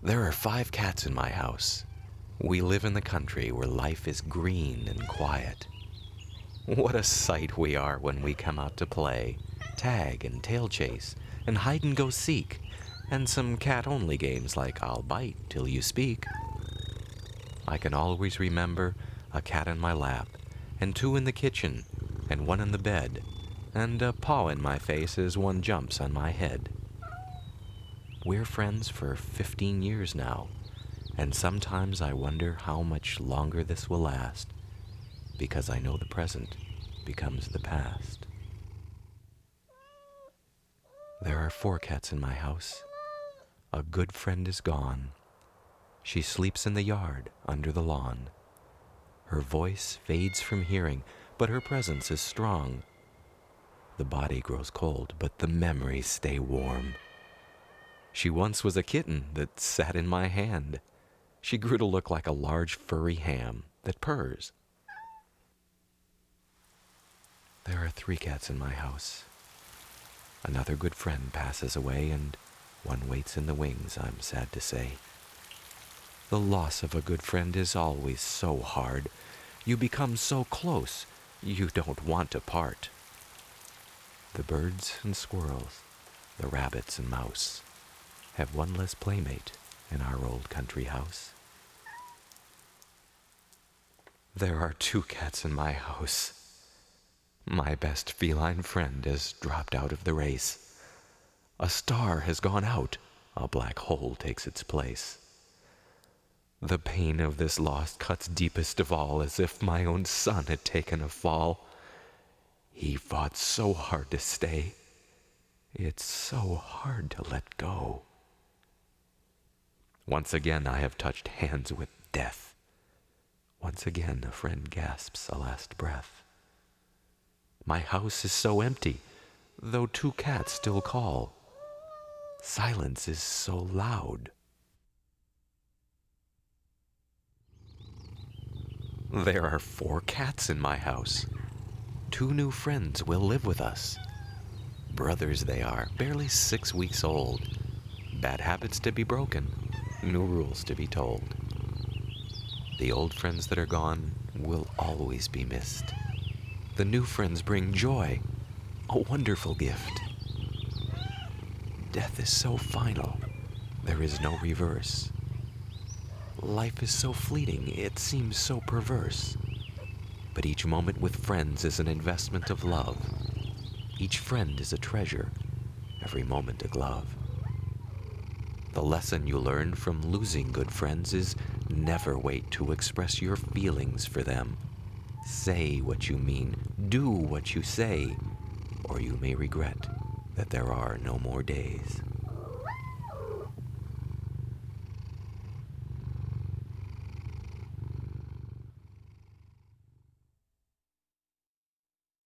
There are 5 cats in my house. We live in the country where life is green and quiet. What a sight we are when we come out to play, tag and tail chase, and hide and go seek, and some cat-only games like I'll bite till you speak. I can always remember a cat in my lap, and 2 in the kitchen, and 1 in the bed, and a paw in my face as one jumps on my head. We're friends for 15 years now, and sometimes I wonder how much longer this will last, because I know the present becomes the past. There are 4 cats in my house. A good friend is gone. She sleeps in the yard under the lawn. Her voice fades from hearing, but her presence is strong. The body grows cold, but the memories stay warm. She once was a kitten that sat in my hand. She grew to look like a large furry ham that purrs. There are 3 cats in my house. Another good friend passes away, and 1 waits in the wings, I'm sad to say. The loss of a good friend is always so hard. You become so close, you don't want to part. The birds and squirrels, the rabbits and mouse, have 1 less playmate in our old country house. There are 2 cats in my house. My best feline friend has dropped out of the race. A star has gone out, a black hole takes its place. The pain of this loss cuts deepest of all, as if my own son had taken a fall. He fought so hard to stay. It's so hard to let go. Once again I have touched hands with death. Once again a friend gasps a last breath. My house is so empty, though 2 cats still call. Silence is so loud. There are 4 cats in my house. 2 new friends will live with us. Brothers they are, barely 6 weeks old. Bad habits to be broken, new rules to be told. The old friends that are gone will always be missed. The new friends bring joy, a wonderful gift. Death is so final, there is no reverse. Life is so fleeting, it seems so perverse. But each moment with friends is an investment of love. Each friend is a treasure, every moment a glove. The lesson you learn from losing good friends is never wait to express your feelings for them. Say what you mean, do what you say, or you may regret that there are no more days.